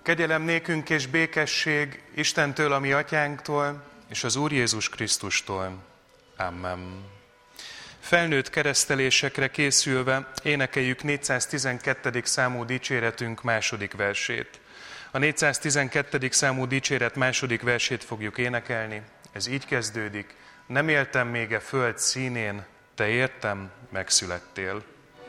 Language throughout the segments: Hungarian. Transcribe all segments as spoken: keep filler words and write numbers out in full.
Kegyelem nékünk és békesség Istentől, a mi atyánktól, és az Úr Jézus Krisztustól. Amen. Felnőtt keresztelésekre készülve énekeljük négyszáztizenkettedik számú dicséretünk második versét. A négyszáztizenkettedik számú dicséret második versét fogjuk énekelni. Ez így kezdődik. Nem éltem még a föld színén, te értem, megszülettél.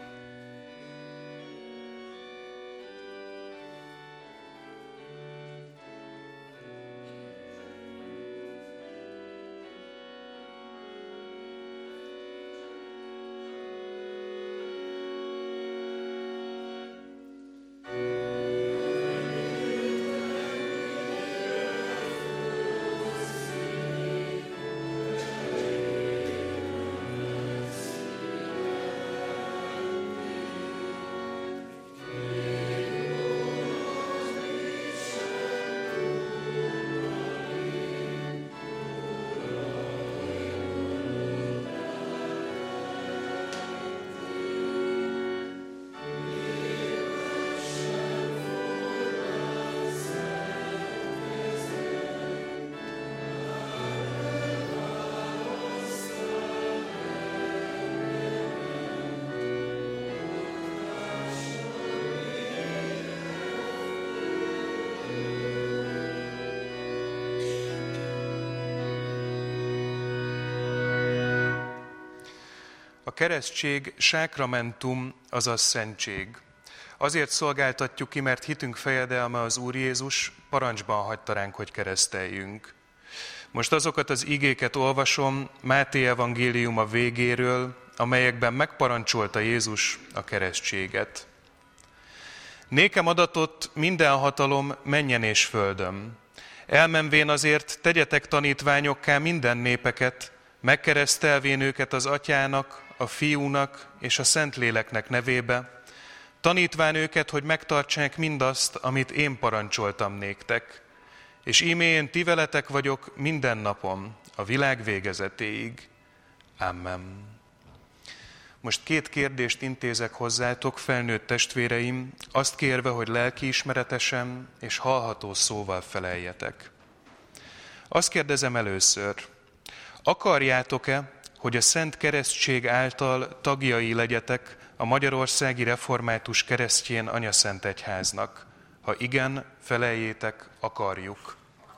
A keresztség sákramentum, azaz szentség. Azért szolgáltatjuk ki, mert hitünk fejedelme az Úr Jézus parancsban hagyta ránk, hogy kereszteljünk. Most azokat az igéket olvasom Máté evangéliuma végéről, amelyekben megparancsolta Jézus a keresztséget. Nékem adatott minden hatalom mennyen és földön. Elmenvén azért tegyetek tanítványokká minden népeket, megkeresztelvén őket az Atyának, a Fiúnak és a Szentléleknek nevébe, tanítván őket, hogy megtartsák mindazt, amit én parancsoltam néktek, és íme én ti veletek vagyok minden napon, a világ végezetéig. Amen. Most két kérdést intézek hozzátok, felnőtt testvéreim, azt kérve, hogy lelkiismeretesen és hallható szóval feleljetek. Azt kérdezem először, akarjátok-e, hogy a Szent Keresztség által tagjai legyetek a Magyarországi Református Keresztjén Anyaszent Egyháznak? Ha igen, feleljétek, akarjuk.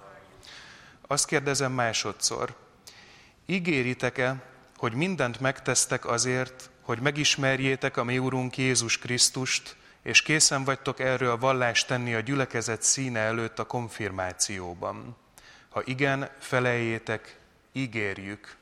Azt kérdezem másodszor, ígéritek-e, hogy mindent megtesztek azért, hogy megismerjétek a mi Urunk Jézus Krisztust, és készen vagytok erről vallást tenni a gyülekezet színe előtt a konfirmációban? Ha igen, feleljétek, ígérjük.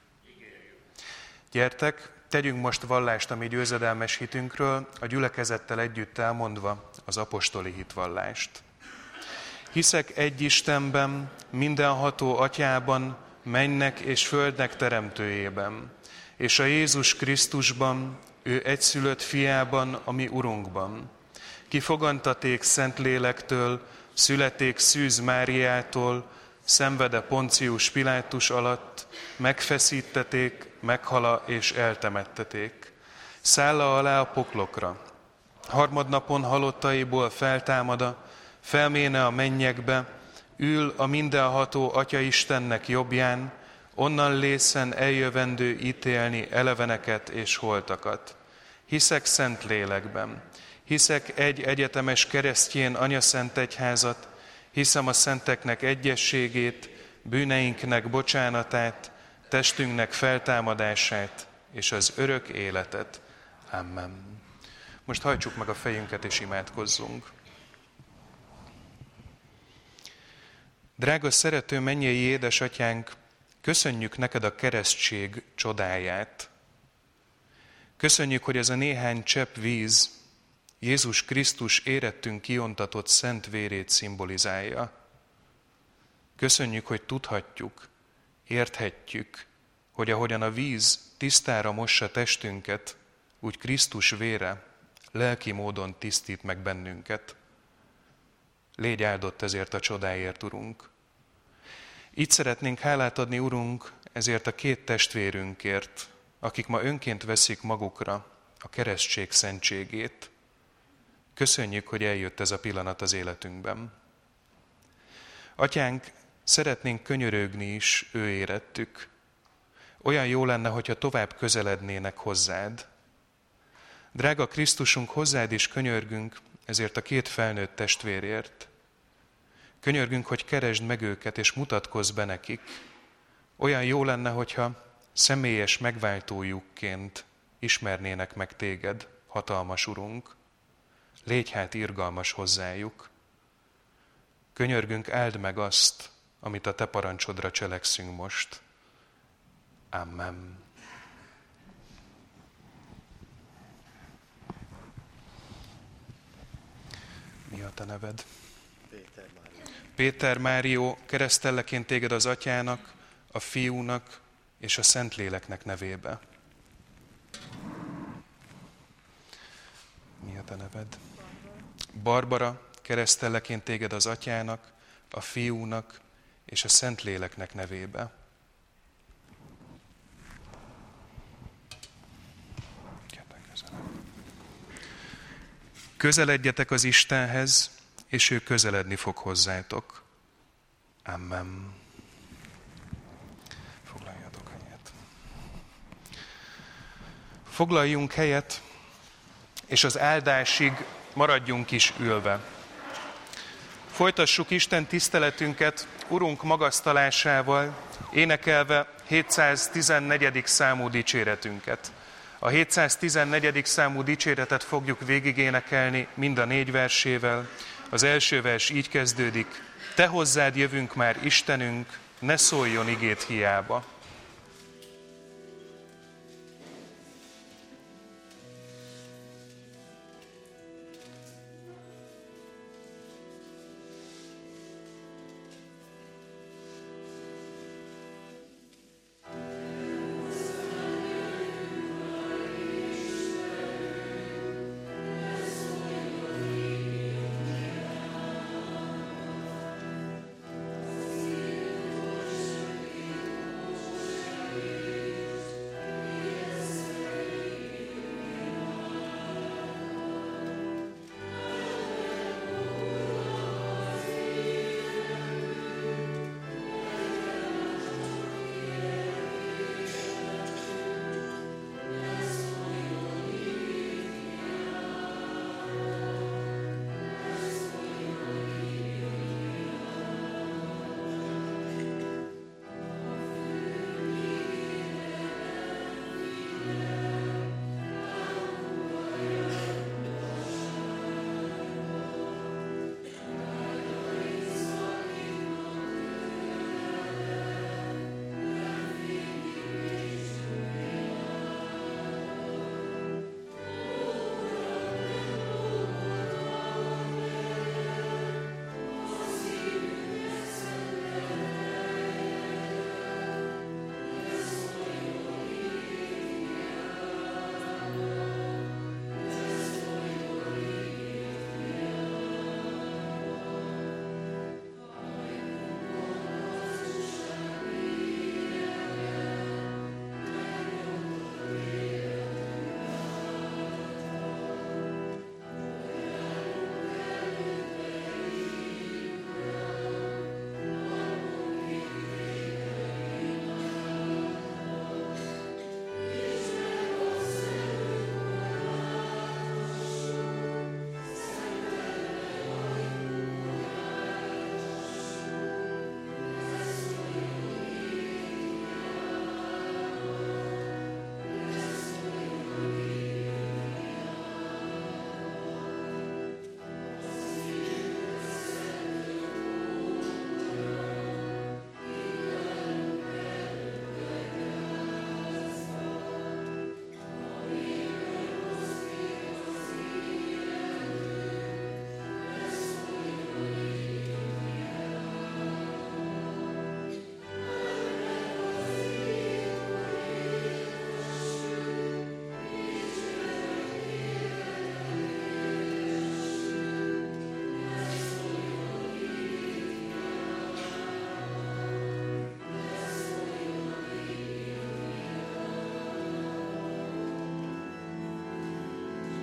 Gyertek, tegyünk most vallást a mi győzedelmes hitünkről, a gyülekezettel együtt elmondva az apostoli hitvallást. Hiszek egy Istenben, mindenható Atyában, mennek és földnek teremtőjében, és a Jézus Krisztusban, ő egyszülött fiában, a mi Urunkban. Ki fogantaték Szentlélektől, születék Szűz Máriától, szenvede Poncius Pilátus alatt, megfeszítették, meghala és eltemetteték. Szálla alá a poklokra. Harmadnapon halottaiból feltámada, felméne a mennyekbe, ül a mindenható Atya Istennek jobbján, onnan lészen eljövendő ítélni eleveneket és holtakat. Hiszek szent lélekben, hiszek egy egyetemes keresztjén Anyaszent Egyházat, hiszem a szenteknek egyességét, bűneinknek bocsánatát, testünknek feltámadását és az örök életet. Amen. Most hajtsuk meg a fejünket és imádkozzunk. Drága szerető mennyei édesatyánk, köszönjük neked a keresztség csodáját. Köszönjük, hogy ez a néhány csepp víz Jézus Krisztus érettünk kiontatott szent vérét szimbolizálja. Köszönjük, hogy tudhatjuk, érthetjük, hogy ahogyan a víz tisztára mossa testünket, úgy Krisztus vére lelki módon tisztít meg bennünket. Légy áldott ezért a csodáért, Urunk. Így szeretnénk hálát adni, Urunk, ezért a két testvérünkért, akik ma önként veszik magukra a keresztség szentségét. Köszönjük, hogy eljött ez a pillanat az életünkben. Atyánk, szeretnénk könyörögni is ő érettük. Olyan jó lenne, hogyha tovább közelednének hozzád. Drága Krisztusunk, hozzád is könyörgünk, ezért a két felnőtt testvérért. Könyörgünk, hogy keresd meg őket, és mutatkozz be nekik. Olyan jó lenne, hogyha személyes megváltójukként ismernének meg téged, hatalmas Urunk. Légy hát irgalmas hozzájuk. Könyörgünk, áld meg azt, amit a te parancsodra cselekszünk most. Amen. Mi a te neved? Péter Márió. Péter Márió, keresztelleként téged az Atyának, a Fiúnak és a Szentléleknek nevébe. Mi a te neved? Barbara, keresztelleként téged az Atyának, a Fiúnak és a Szentléleknek nevébe. Közeledjetek az Istenhez, és ő közeledni fog hozzátok. Amen. Foglaljatok helyet. Foglaljunk helyet, és az áldásig maradjunk is ülve. Folytassuk Isten tiszteletünket Urunk magasztalásával, énekelve hétszáztizennegyedik számú dicséretünket. A hétszáztizennegyedik számú dicséretet fogjuk végigénekelni mind a négy versével. Az első vers így kezdődik: Te hozzád jövünk már, Istenünk, ne szóljon igét hiába.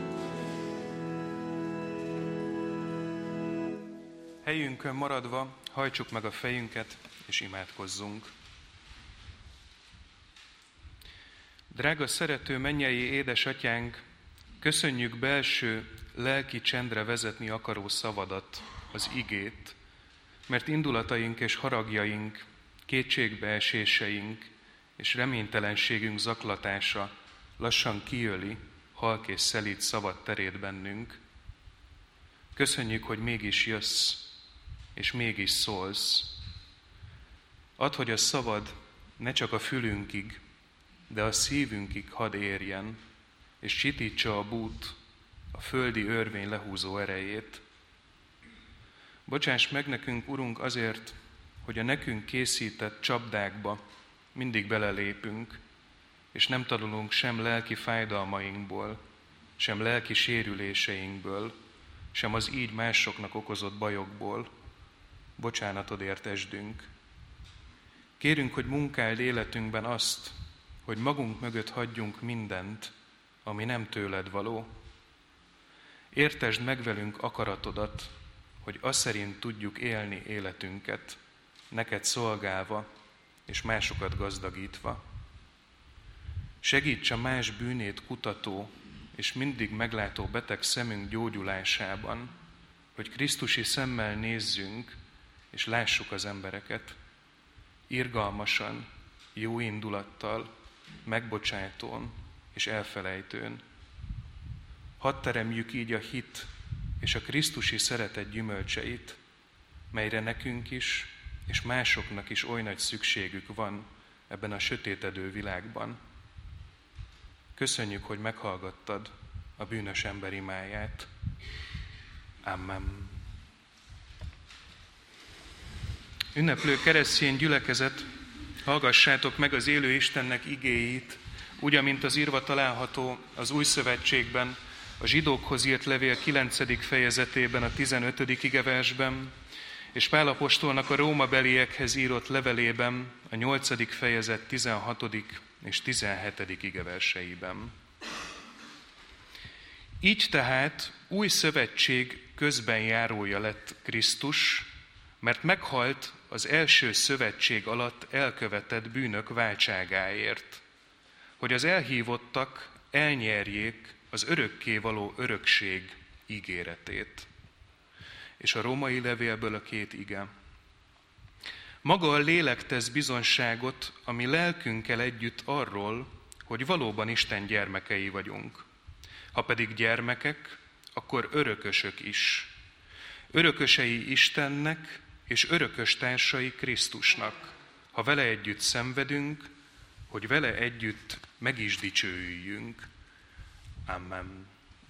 Helyünkön maradva hajtsuk meg a fejünket, és imádkozzunk. Drága szerető mennyei édesatyánk, köszönjük belső lelki csendre vezetni akaró szavadat, az igét, mert indulataink és haragjaink, kétségbeeséseink és reménytelenségünk zaklatása lassan kiöli halk és szelíd szavad terét bennünk. Köszönjük, hogy mégis jössz, és mégis szólsz. Add, hogy a szavad ne csak a fülünkig, de a szívünkig hadd érjen, és csitítsa a bút, a földi örvény lehúzó erejét. Bocsáss meg nekünk, Urunk, azért, hogy a nekünk készített csapdákba mindig belelépünk, és nem tanulunk sem lelki fájdalmainkból, sem lelki sérüléseinkből, sem az így másoknak okozott bajokból. Bocsánatodért esdünk. Kérünk, hogy munkáld életünkben azt, hogy magunk mögött hagyjunk mindent, ami nem tőled való. Értesd meg velünk akaratodat, hogy azt szerint tudjuk élni életünket, neked szolgálva és másokat gazdagítva. Segíts a más bűnét kutató és mindig meglátó beteg szemünk gyógyulásában, hogy krisztusi szemmel nézzünk és lássuk az embereket. Irgalmasan, jó indulattal, megbocsájtón és elfelejtőn. Hadd teremjük így a hit és a krisztusi szeretet gyümölcseit, melyre nekünk is és másoknak is oly nagy szükségük van ebben a sötétedő világban. Köszönjük, hogy meghallgattad a bűnös ember imáját. Amen. Ünneplő keresztény gyülekezet, hallgassátok meg az élő Istennek igéit, úgy, amint az írva található az Új Szövetségben, a zsidókhoz írt levél kilencedik fejezetében, a tizenötödik igeversben, és Pál apostolnak a rómabeliekhez írott levelében, a nyolcadik fejezet tizenhatodik és tizenhetedik igeverseiben. Így tehát új szövetség közbenjárója lett Krisztus, mert meghalt az első szövetség alatt elkövetett bűnök váltságáért, hogy az elhívottak elnyerjék az örökkévaló örökség ígéretét. És a római levélből a két ige. Maga a lélek tesz bizonságot a mi lelkünkkel együtt arról, hogy valóban Isten gyermekei vagyunk. Ha pedig gyermekek, akkor örökösök is. Örökösei Istennek és örökös társai Krisztusnak, ha vele együtt szenvedünk, hogy vele együtt meg is dicsőüljünk. Amen.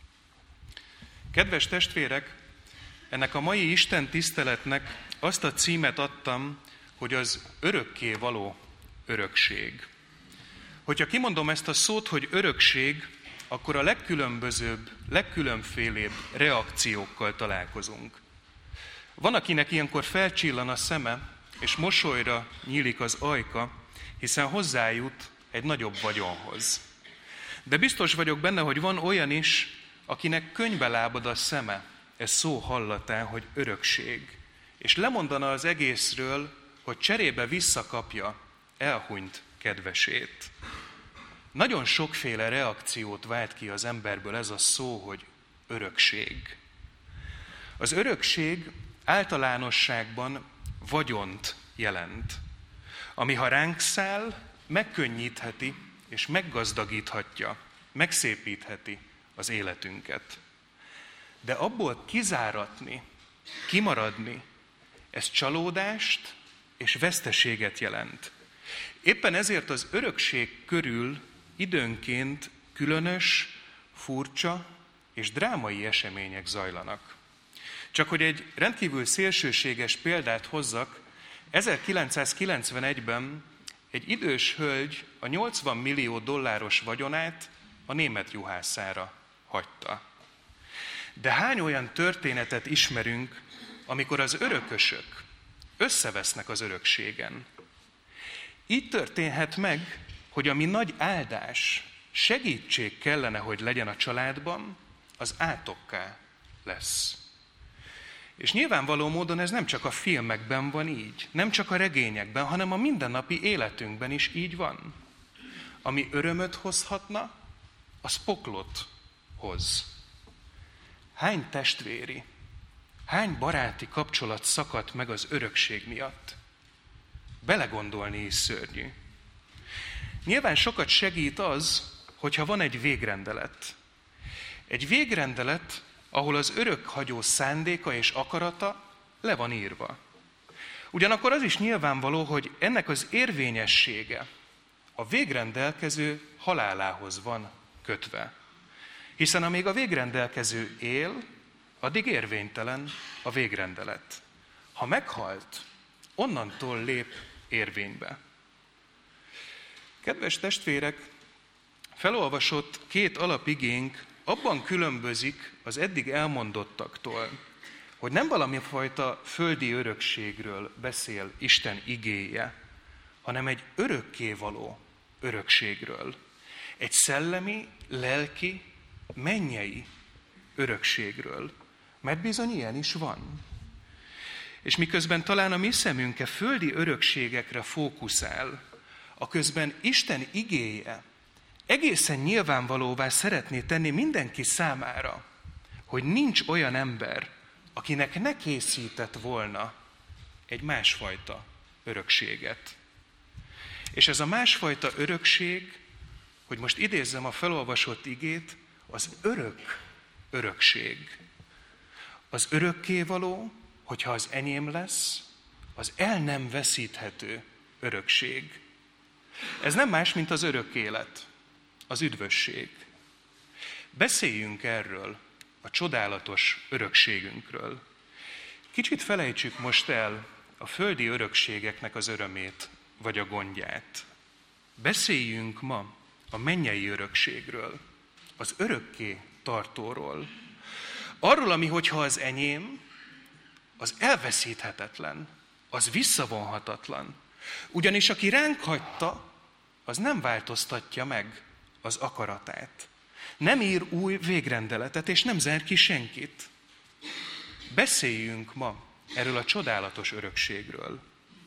Kedves testvérek, ennek a mai Isten tiszteletnek azt a címet adtam, hogy az örökké való örökség. Hogyha kimondom ezt a szót, hogy örökség, akkor a legkülönbözőbb, legkülönfélébb reakciókkal találkozunk. Van, akinek ilyenkor felcsillan a szeme, és mosolyra nyílik az ajka, hiszen hozzájut egy nagyobb vagyonhoz. De biztos vagyok benne, hogy van olyan is, akinek könnybe lábad a szeme, ez szó hallatán, hogy örökség, és lemondana az egészről, hogy cserébe visszakapja elhunyt kedvesét. Nagyon sokféle reakciót vált ki az emberből ez a szó, hogy örökség. Az örökség általánosságban vagyont jelent, ami ha ránk száll, megkönnyítheti és meggazdagíthatja, megszépítheti az életünket. De abból kizáratni, kimaradni, ez csalódást és veszteséget jelent. Éppen ezért az örökség körül időnként különös, furcsa és drámai események zajlanak. Csak hogy egy rendkívül szélsőséges példát hozzak, ezerkilencszázkilencvenegyben egy idős hölgy a nyolcvan millió dolláros vagyonát a német juhászára hagyta. De hány olyan történetet ismerünk, amikor az örökösök összevesznek az örökségen? Így történhet meg, hogy ami nagy áldás, segítség kellene, hogy legyen a családban, az átokká lesz. És nyilvánvaló módon ez nem csak a filmekben van így, nem csak a regényekben, hanem a mindennapi életünkben is így van. Ami örömöt hozhatna, az poklot hoz. Hány testvéri, hány baráti kapcsolat szakadt meg az örökség miatt? Belegondolni is szörnyű. Nyilván sokat segít az, hogyha van egy végrendelet. Egy végrendelet, ahol az örökhagyó szándéka és akarata le van írva. Ugyanakkor az is nyilvánvaló, hogy ennek az érvényessége a végrendelkező halálához van kötve. Hiszen amíg a végrendelkező él, addig érvénytelen a végrendelet. Ha meghalt, onnantól lép érvénybe. Kedves testvérek, felolvasott két alapigénk abban különbözik az eddig elmondottaktól, hogy nem valamifajta földi örökségről beszél Isten igéje, hanem egy örökkévaló örökségről. Egy szellemi, lelki, mennyei örökségről. Mert bizony ilyen is van. És miközben talán a mi szemünk e földi örökségekre fókuszál, aközben Isten igéje egészen nyilvánvalóvá szeretné tenni mindenki számára, hogy nincs olyan ember, akinek ne készített volna egy másfajta örökséget. És ez a másfajta örökség, hogy most idézzem a felolvasott igét, az örök örökség. Az örökkévaló, hogyha az enyém lesz, az el nem veszíthető örökség. Ez nem más, mint az örök élet, az üdvösség. Beszéljünk erről, a csodálatos örökségünkről. Kicsit felejtsük most el a földi örökségeknek az örömét, vagy a gondját. Beszéljünk ma a mennyei örökségről, az örökké tartóról. Arról, ami, hogyha az enyém, az elveszíthetetlen, az visszavonhatatlan. Ugyanis aki ránk hagyta, az nem változtatja meg az akaratát. Nem ír új végrendeletet, és nem zár ki senkit. Beszéljünk ma erről a csodálatos örökségről.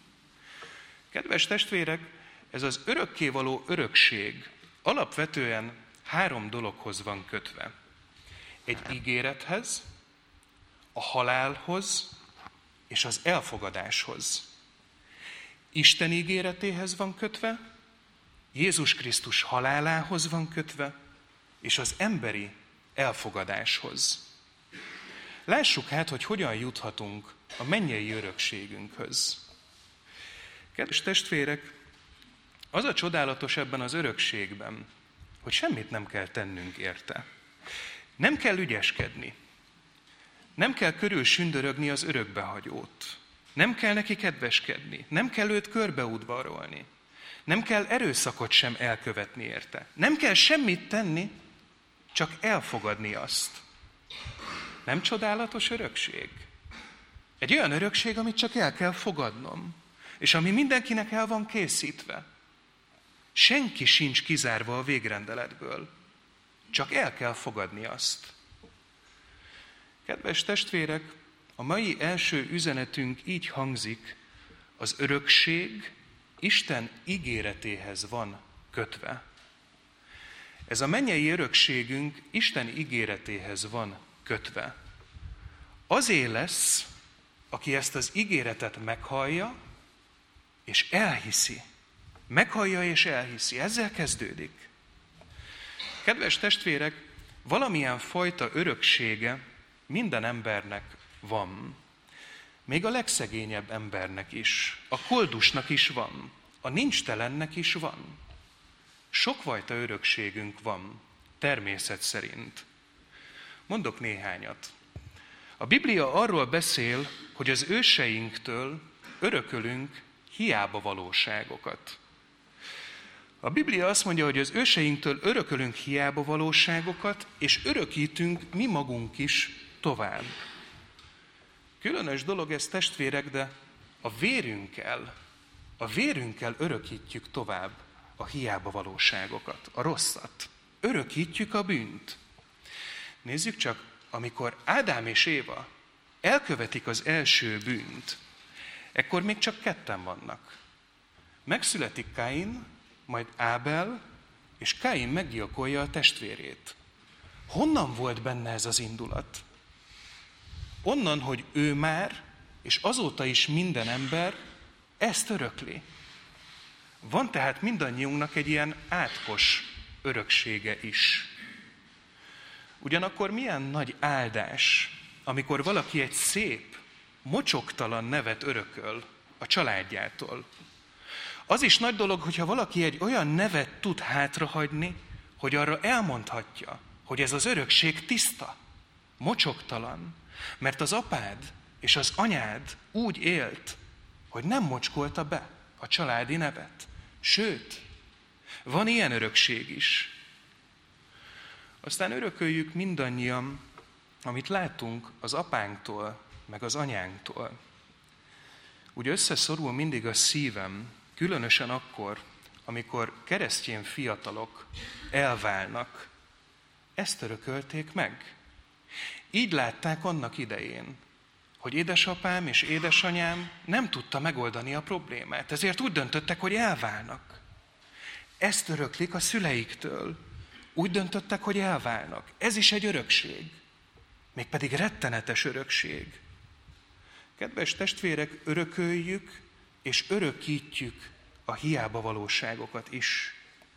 Kedves testvérek, ez az örökkévaló örökség alapvetően három dologhoz van kötve. Egy ígérethez, a halálhoz és az elfogadáshoz. Isten ígéretéhez van kötve, Jézus Krisztus halálához van kötve, és az emberi elfogadáshoz. Lássuk hát, hogy hogyan juthatunk a mennyei örökségünkhöz. Kedves testvérek, az a csodálatos ebben az örökségben, hogy semmit nem kell tennünk érte. Nem kell ügyeskedni. Nem kell körül sündörögni az örökbehagyót. Nem kell neki kedveskedni. Nem kell őt körbeudvarolni. Nem kell erőszakot sem elkövetni érte. Nem kell semmit tenni, csak elfogadni azt. Nem csodálatos örökség? Egy olyan örökség, amit csak el kell fogadnom, és ami mindenkinek el van készítve. Senki sincs kizárva a végrendeletből, csak el kell fogadni azt. Kedves testvérek, a mai első üzenetünk így hangzik, az örökség Isten ígéretéhez van kötve. Ez a mennyei örökségünk Isten ígéretéhez van kötve. Azé lesz, aki ezt az ígéretet meghallja, és elhiszi. Meghallja és elhiszi. Ezzel kezdődik. Kedves testvérek, valamilyen fajta öröksége minden embernek van. Még a legszegényebb embernek is, a koldusnak is van, a nincstelennek is van. Sokfajta örökségünk van, természet szerint. Mondok néhányat. A Biblia arról beszél, hogy az őseinktől örökölünk hiába valóságokat. A Biblia azt mondja, hogy az őseinktől örökölünk hiába valóságokat, és örökítünk mi magunk is tovább. Különös dolog ez, testvérek, de a vérünkkel, a vérünkkel örökítjük tovább a hiába valóságokat, a rosszat. Örökítjük a bűnt. Nézzük csak, amikor Ádám és Éva elkövetik az első bűnt, ekkor még csak ketten vannak. Megszületik Káin, majd Ábel, és Káin meggyilkolja a testvérét. Honnan volt benne ez az indulat? Onnan, hogy ő már, és azóta is minden ember ezt örökli. Van tehát mindannyiunknak egy ilyen átkos öröksége is. Ugyanakkor milyen nagy áldás, amikor valaki egy szép, mocsoktalan nevet örököl a családjától. Az is nagy dolog, hogyha valaki egy olyan nevet tud hátrahagyni, hogy arra elmondhatja, hogy ez az örökség tiszta, mocsoktalan, mert az apád és az anyád úgy élt, hogy nem mocskolta be a családi nevet. Sőt, van ilyen örökség is. Aztán örököljük mindannyian, amit látunk az apánktól, meg az anyánktól. Úgy összeszorul mindig a szívem, különösen akkor, amikor keresztény fiatalok elválnak. Ezt örökölték meg. Így látták annak idején, hogy édesapám és édesanyám nem tudta megoldani a problémát, ezért úgy döntöttek, hogy elválnak. Ezt öröklik a szüleiktől. Úgy döntöttek, hogy elválnak. Ez is egy örökség. Mégpedig rettenetes örökség. Kedves testvérek, örököljük és örökítjük a hiába valóságokat is.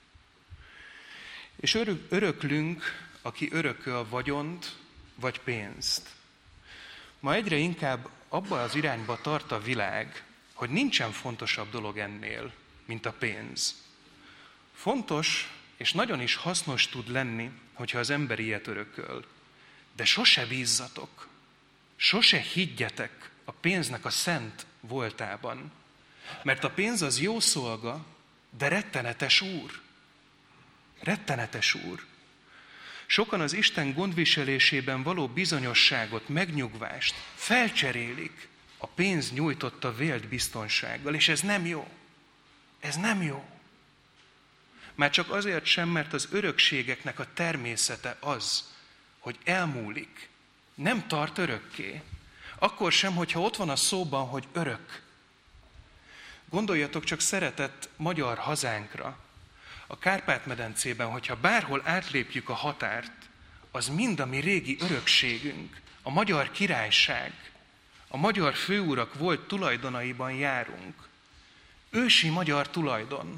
És örök, öröklünk, aki örököl vagyont vagy pénzt. Ma egyre inkább abba az irányba tart a világ, hogy nincsen fontosabb dolog ennél, mint a pénz. Fontos és nagyon is hasznos tud lenni, hogyha az ember ilyet örököl. De sose bízzatok, sose higgyetek a pénznek a szent voltában. Mert a pénz az jó szolga, de rettenetes úr. Rettenetes úr. Sokan az Isten gondviselésében való bizonyosságot, megnyugvást felcserélik a pénz nyújtotta vélt biztonsággal, és ez nem jó. Ez nem jó. Már csak azért sem, mert az örökségeknek a természete az, hogy elmúlik, nem tart örökké. Akkor sem, hogyha ott van a szóban, hogy örök. Gondoljatok csak szeretett magyar hazánkra. A Kárpát-medencében, hogyha bárhol átlépjük a határt, az mind a mi régi örökségünk, a magyar királyság, a magyar főurak volt tulajdonaiban járunk. Ősi magyar tulajdon.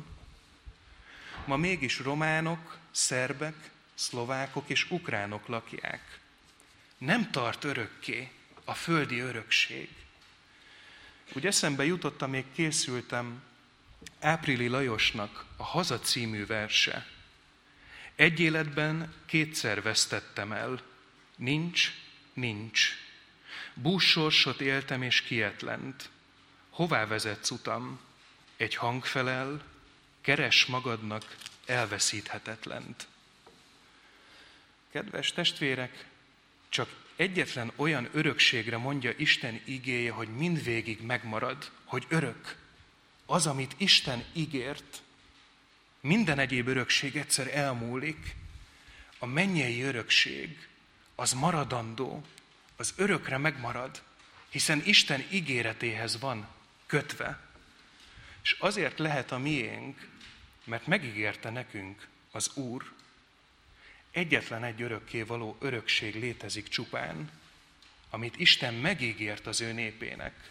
Ma mégis románok, szerbek, szlovákok és ukránok lakják. Nem tart örökké a földi örökség. Úgy eszembe jutott, amíg készültem, Áprili Lajosnak a Haza című verse. Egy életben kétszer vesztettem el, nincs, nincs. Bússorsot éltem és kietlent. Hová vezetsz utam? Egy hang felel, keres magadnak elveszíthetetlent. Kedves testvérek, csak egyetlen olyan örökségre mondja Isten igéje, hogy mindvégig megmarad, hogy örök. Az, amit Isten ígért, minden egyéb örökség egyszer elmúlik. A mennyei örökség, az maradandó, az örökre megmarad, hiszen Isten ígéretéhez van kötve. És azért lehet a miénk, mert megígérte nekünk az Úr. Egyetlen egy örökké való örökség létezik csupán, amit Isten megígért az ő népének.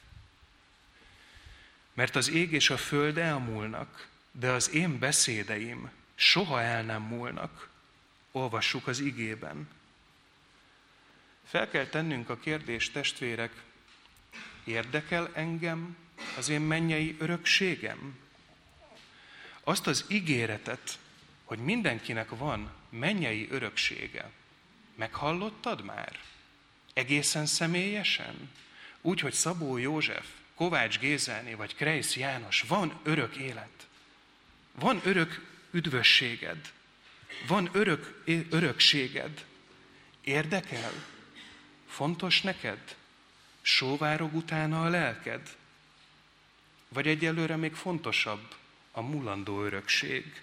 Mert az ég és a föld elmúlnak, de az én beszédeim soha el nem múlnak. Olvassuk az igében. Fel kell tennünk a kérdést, testvérek, érdekel engem az én mennyei örökségem? Azt az ígéretet, hogy mindenkinek van mennyei öröksége, meghallottad már? Egészen személyesen? Úgy, hogy Szabó József, Kovács Gézáné vagy Krejsz János, van örök élet. Van örök üdvösséged. Van örök örökséged. Érdekel? Fontos neked? Sóvárog utána a lelked? Vagy egyelőre még fontosabb a múlandó örökség?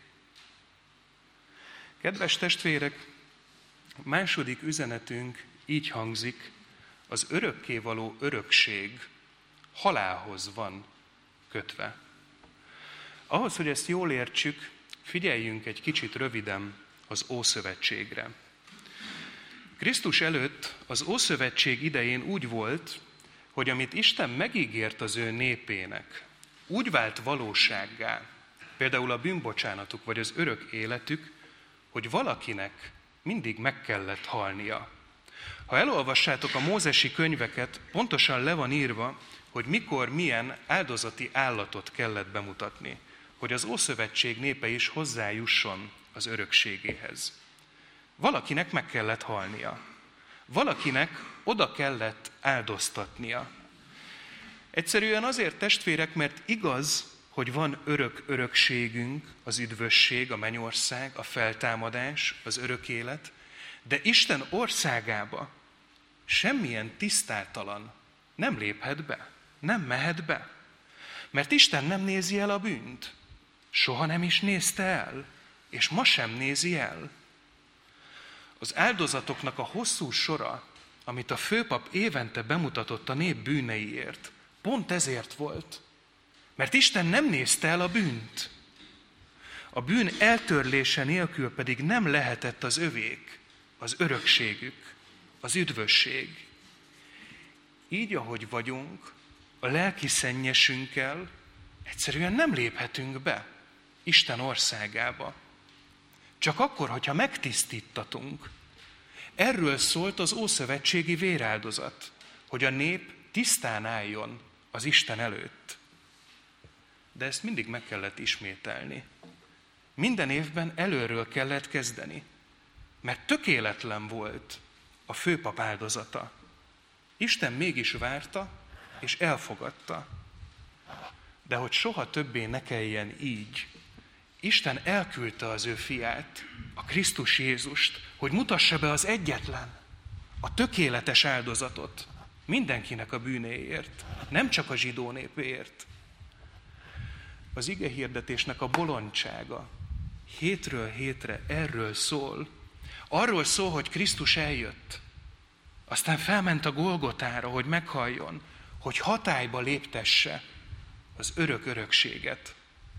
Kedves testvérek, második üzenetünk így hangzik az örökkévaló örökség halálhoz van kötve. Ahhoz, hogy ezt jól értsük, figyeljünk egy kicsit röviden az Ószövetségre. Krisztus előtt az Ószövetség idején úgy volt, hogy amit Isten megígért az ő népének, úgy vált valósággá, például a bűnbocsánatuk vagy az örök életük, hogy valakinek mindig meg kellett halnia. Ha elolvassátok a mózesi könyveket, pontosan le van írva, hogy mikor milyen áldozati állatot kellett bemutatni, hogy az Ószövetség népe is hozzájusson az örökségéhez. Valakinek meg kellett halnia. Valakinek oda kellett áldoztatnia. Egyszerűen azért, testvérek, mert igaz, hogy van örök örökségünk, az üdvösség, a mennyország, a feltámadás, az örök élet, de Isten országába semmilyen tisztátalan nem léphet be, nem mehet be. Mert Isten nem nézi el a bűnt. Soha nem is nézte el, és ma sem nézi el. Az áldozatoknak a hosszú sora, amit a főpap évente bemutatott a nép bűneiért, pont ezért volt. Mert Isten nem nézte el a bűnt. A bűn eltörlése nélkül pedig nem lehetett az övék, az örökségük, az üdvösség. Így, ahogy vagyunk, a lelki szennyesünkkel egyszerűen nem léphetünk be Isten országába. Csak akkor, hogyha megtisztítatunk. Erről szólt az ószövetségi véráldozat, hogy a nép tisztán álljon az Isten előtt. De ezt mindig meg kellett ismételni. Minden évben előről kellett kezdeni, mert tökéletlen volt a főpap áldozata. Isten mégis várta, és elfogadta. De hogy soha többé ne kelljen így, Isten elküldte az ő fiát, a Krisztus Jézust, hogy mutassa be az egyetlen, a tökéletes áldozatot mindenkinek a bűnéért, nem csak a zsidó népéért. Az igehirdetésnek a bolondsága hétről hétre erről szól. Arról szól, hogy Krisztus eljött, aztán felment a Golgotára, hogy meghalljon, hogy hatályba léptesse az örök örökséget.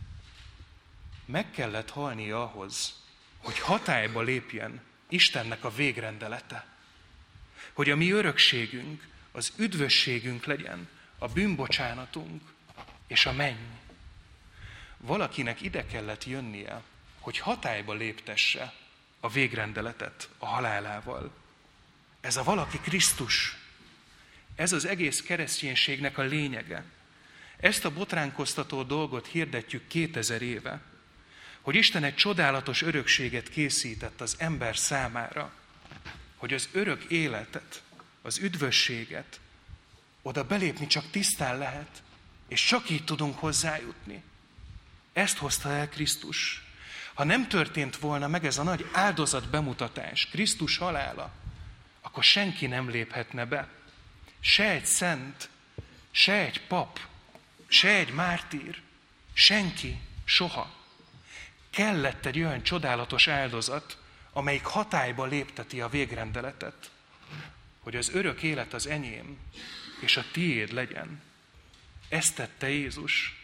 Meg kellett halnia ahhoz, hogy hatályba lépjen Istennek a végrendelete. Hogy a mi örökségünk, az üdvösségünk legyen, a bűnbocsánatunk és a menny. Valakinek ide kellett jönnie, hogy hatályba léptesse a végrendeletet a halálával. Ez a valaki Krisztus. Ez az egész kereszténységnek a lényege. Ezt a botránkoztató dolgot hirdetjük kétezer éve, hogy Isten egy csodálatos örökséget készített az ember számára, hogy az örök életet, az üdvösséget oda belépni csak tisztán lehet, és csak így tudunk hozzájutni. Ezt hozta el Krisztus. Ha nem történt volna meg ez a nagy áldozat bemutatás, Krisztus halála, akkor senki nem léphetne be. Se egy szent, se egy pap, se egy mártír, senki, soha. Kellett egy olyan csodálatos áldozat, amelyik hatályba lépteti a végrendeletet, hogy az örök élet az enyém, és a tiéd legyen. Ezt tette Jézus.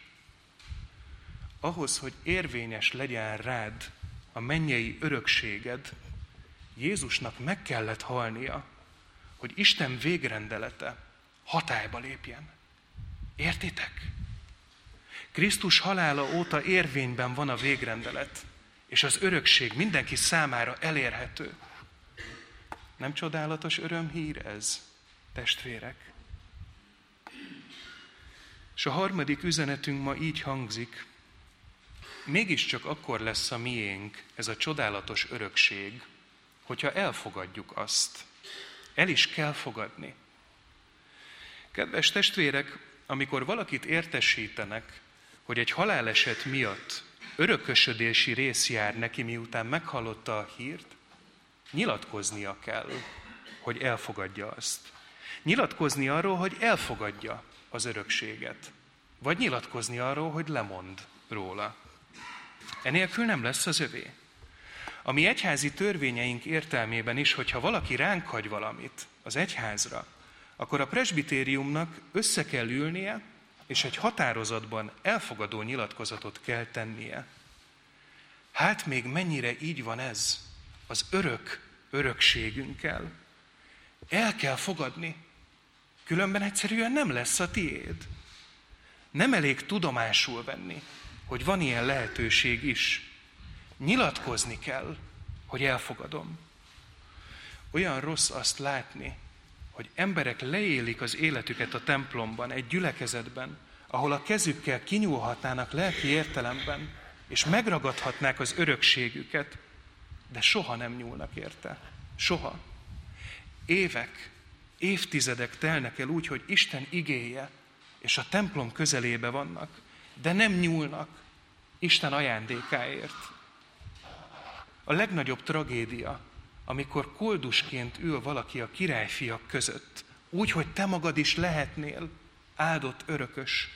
Ahhoz, hogy érvényes legyen rád a mennyei örökséged, Jézusnak meg kellett halnia, hogy Isten végrendelete hatályba lépjen. Értitek? Krisztus halála óta érvényben van a végrendelet, és az örökség mindenki számára elérhető. Nem csodálatos örömhír ez, testvérek? És a harmadik üzenetünk ma így hangzik: mégiscsak akkor lesz a miénk ez a csodálatos örökség, hogyha elfogadjuk azt. El is kell fogadni. Kedves testvérek, amikor valakit értesítenek, hogy egy haláleset miatt örökösödési rész jár neki, miután meghallotta a hírt, nyilatkoznia kell, hogy elfogadja azt. Nyilatkozni arról, hogy elfogadja az örökséget. Vagy nyilatkozni arról, hogy lemond róla. Enélkül nem lesz az övé. A mi egyházi törvényeink értelmében is, hogyha valaki ránk hagy valamit az egyházra, akkor a presbitériumnak össze kell ülnie, és egy határozatban elfogadó nyilatkozatot kell tennie. Hát még mennyire így van ez az örök örökségünkkel. El kell fogadni, különben egyszerűen nem lesz a tiéd. Nem elég tudomásul venni, hogy van ilyen lehetőség is. Nyilatkozni kell, hogy elfogadom. Olyan rossz azt látni, hogy emberek leélik az életüket a templomban, egy gyülekezetben, ahol a kezükkel kinyúlhatnának lelki értelemben, és megragadhatnák az örökségüket, de soha nem nyúlnak érte. Soha. Évek, évtizedek telnek el úgy, hogy Isten igéje, és a templom közelébe vannak, de nem nyúlnak Isten ajándékáért. A legnagyobb tragédia, amikor koldusként ül valaki a királyfiak között, úgy, hogy te magad is lehetnél áldott örökös.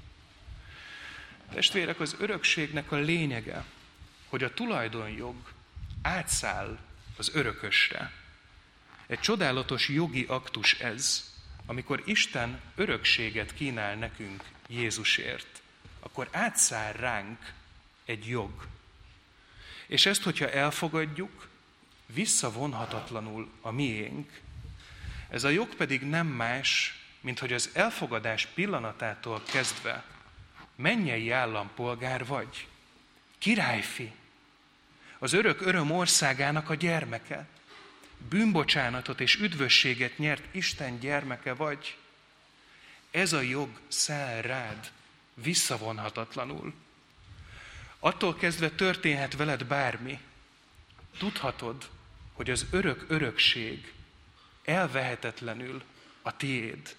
Testvérek, az örökségnek a lényege, hogy a tulajdonjog átszáll az örökösre. Egy csodálatos jogi aktus ez, amikor Isten örökséget kínál nekünk Jézusért, akkor átszáll ránk egy jog. És ezt, hogyha elfogadjuk, visszavonhatatlanul a miénk. Ez a jog pedig nem más, mint hogy az elfogadás pillanatától kezdve mennyei állampolgár vagy, királyfi, az örök öröm országának a gyermeke, bűnbocsánatot és üdvösséget nyert Isten gyermeke vagy. Ez a jog száll rád visszavonhatatlanul. Attól kezdve történhet veled bármi. Tudhatod, hogy az örök örökség elvehetetlenül a tiéd.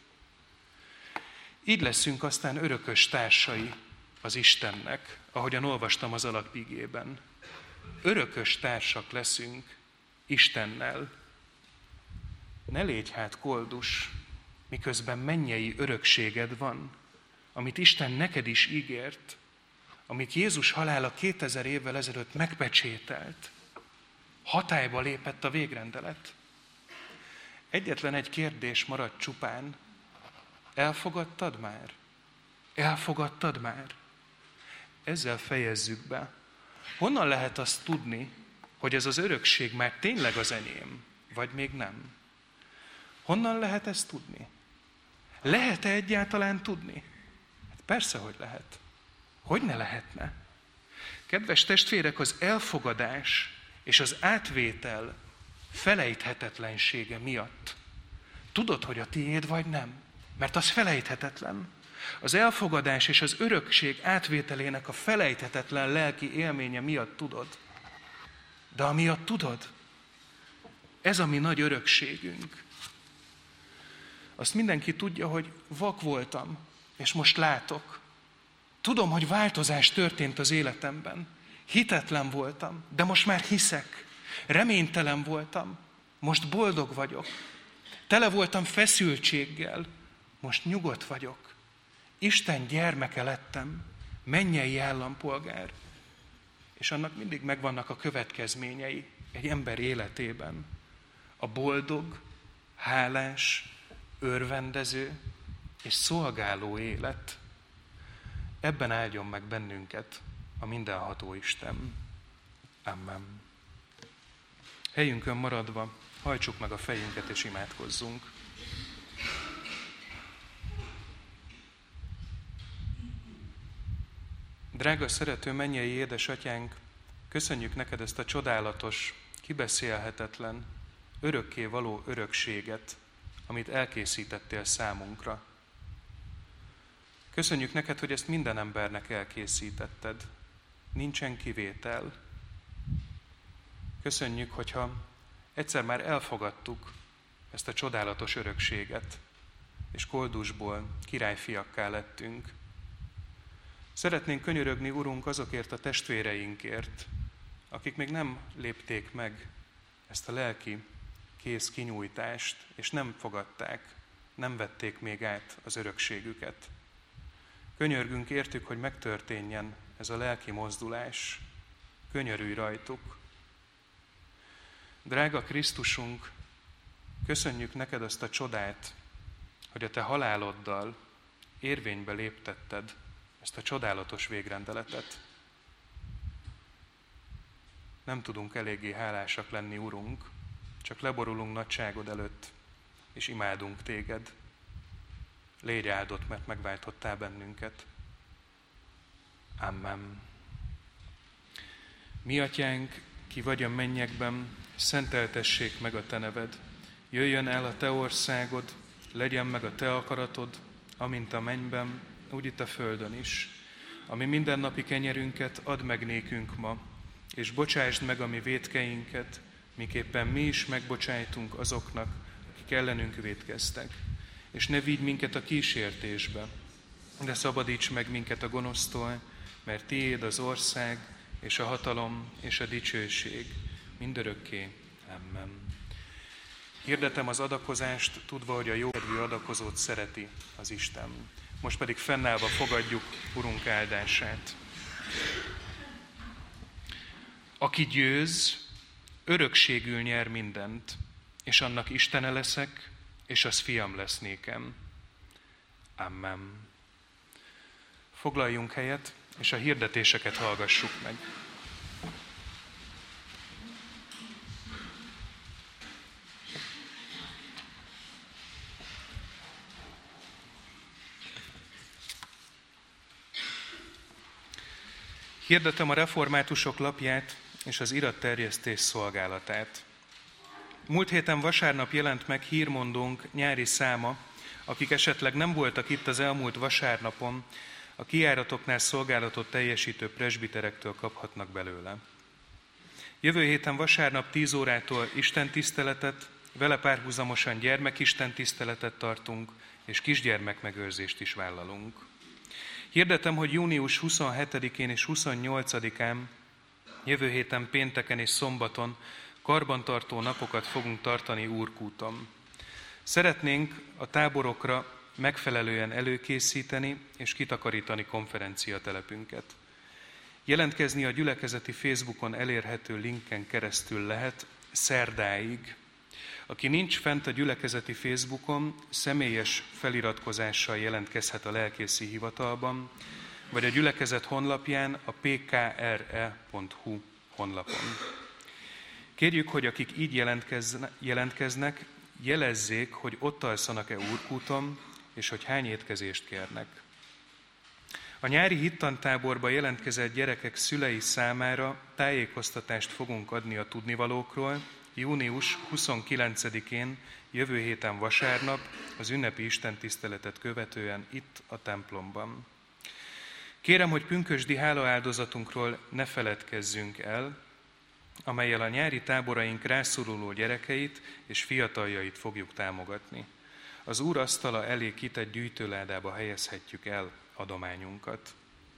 Így leszünk aztán örökös társai az Istennek, ahogyan olvastam az alapigében. Örökös társak leszünk Istennel. Ne légy hát koldus, miközben mennyei örökséged van, amit Isten neked is ígért, amit Jézus halála kétezer évvel ezelőtt megpecsételt. Hatályba lépett a végrendelet. Egyetlen egy kérdés maradt csupán. Elfogadtad már? Elfogadtad már? Ezzel fejezzük be. Honnan lehet azt tudni, hogy ez az örökség már tényleg az enyém, vagy még nem? Honnan lehet ezt tudni? Lehet-e egyáltalán tudni? Hát persze, hogy lehet. Hogy ne lehetne? Kedves testvérek, az elfogadás és az átvétel felejthetetlensége miatt. Tudod, hogy a tiéd vagy nem? Mert az felejthetetlen. Az elfogadás és az örökség átvételének a felejthetetlen lelki élménye miatt tudod. De amiatt tudod, ez a mi nagy örökségünk. Azt mindenki tudja, hogy vak voltam, és most látok. Tudom, hogy változás történt az életemben. Hitetlen voltam, de most már hiszek. Reménytelen voltam, most boldog vagyok. Tele voltam feszültséggel, most nyugodt vagyok. Isten gyermeke lettem, mennyei állampolgár. És annak mindig megvannak a következményei egy ember életében. A boldog, hálás, örvendező és szolgáló élet. Ebben áldjon meg bennünket a mindenható Isten. Amen. Helyünkön maradva hajtsuk meg a fejünket és imádkozzunk. Drága, szerető mennyei édesatyánk, köszönjük neked ezt a csodálatos, kibeszélhetetlen, örökké való örökséget, amit elkészítettél számunkra. Köszönjük neked, hogy ezt minden embernek elkészítetted. Nincsen kivétel. Köszönjük, hogyha egyszer már elfogadtuk ezt a csodálatos örökséget, és koldusból királyfiakká lettünk. Szeretnénk könyörögni, Urunk, azokért a testvéreinkért, akik még nem lépték meg ezt a lelki kész kinyújtást, és nem fogadták, nem vették még át az örökségüket. Könyörgünk értük, hogy megtörténjen ez a lelki mozdulás. Könyörülj rajtuk. Drága Krisztusunk, köszönjük neked azt a csodát, hogy a te haláloddal érvénybe léptetted ezt a csodálatos végrendeletet. Nem tudunk eléggé hálásak lenni, Urunk, csak leborulunk nagyságod előtt, és imádunk téged. Légy áldott, mert megváltottál bennünket. Amen. Mi atyánk, ki vagy a mennyekben, szenteltessék meg a te neved. Jöjjön el a te országod, legyen meg a te akaratod, amint a mennyben, úgy itt a földön is. Ami mindennapi kenyerünket add meg nékünk ma, és bocsásd meg a mi vétkeinket, miképpen mi is megbocsájtunk azoknak, akik ellenünk vétkeztek. És ne vigy minket a kísértésbe, de szabadíts meg minket a gonosztól, mert tiéd az ország, és a hatalom, és a dicsőség, mindörökké. Amen. Hirdetem az adakozást, tudva, hogy a jókedvű adakozót szereti az Isten. Most pedig fennállva fogadjuk Urunk áldását. Aki győz, örökségül nyer mindent, és annak Istene leszek, és az fiam lesz nékem. Amen. Foglaljunk helyet, és a hirdetéseket hallgassuk meg. Hirdetem a reformátusok lapját és az iratterjesztés szolgálatát. Múlt héten vasárnap jelent meg hírmondónk nyári száma, akik esetleg nem voltak itt az elmúlt vasárnapon, a kijáratoknál szolgálatot teljesítő presbiterektől kaphatnak belőle. Jövő héten vasárnap tíz órától istentiszteletet, vele párhuzamosan gyermekistentiszteletet tartunk, és kisgyermekmegőrzést is vállalunk. Hirdetem, hogy június huszonhetedikén és huszonnyolcadikán, jövő héten pénteken és szombaton karbantartó napokat fogunk tartani Úrkúton. Szeretnénk a táborokra megfelelően előkészíteni és kitakarítani konferenciatelepünket. Jelentkezni a gyülekezeti Facebookon elérhető linken keresztül lehet szerdáig. Aki nincs fent a gyülekezeti Facebookon, személyes feliratkozással jelentkezhet a lelkészi hivatalban, vagy a gyülekezet honlapján, a p k r e pont h u honlapon. Kérjük, hogy akik így jelentkeznek, jelezzék, hogy ott alszanak-e Úrkúton, és hogy hány étkezést kérnek. A nyári hittantáborba jelentkezett gyerekek szülei számára tájékoztatást fogunk adni a tudnivalókról, június huszonkilencedikén, jövő héten vasárnap, az ünnepi istentiszteletet követően itt a templomban. Kérem, hogy pünkösdi hálaáldozatunkról ne feledkezzünk el, amellyel a nyári táboraink rászoruló gyerekeit és fiataljait fogjuk támogatni. Az Úr asztala elé kitett gyűjtőládába helyezhetjük el adományunkat.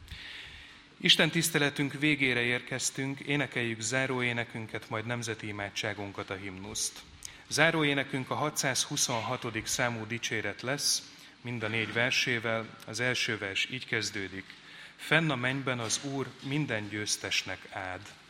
Isten tiszteletünk végére érkeztünk, énekeljük záróénekünket, majd nemzeti imádságunkat, a himnuszt. Záróénekünk a hatszázhuszonhatodik számú dicséret lesz, mind a négy versével. Az első vers így kezdődik. Fenn a mennyben az Úr minden győztesnek áld.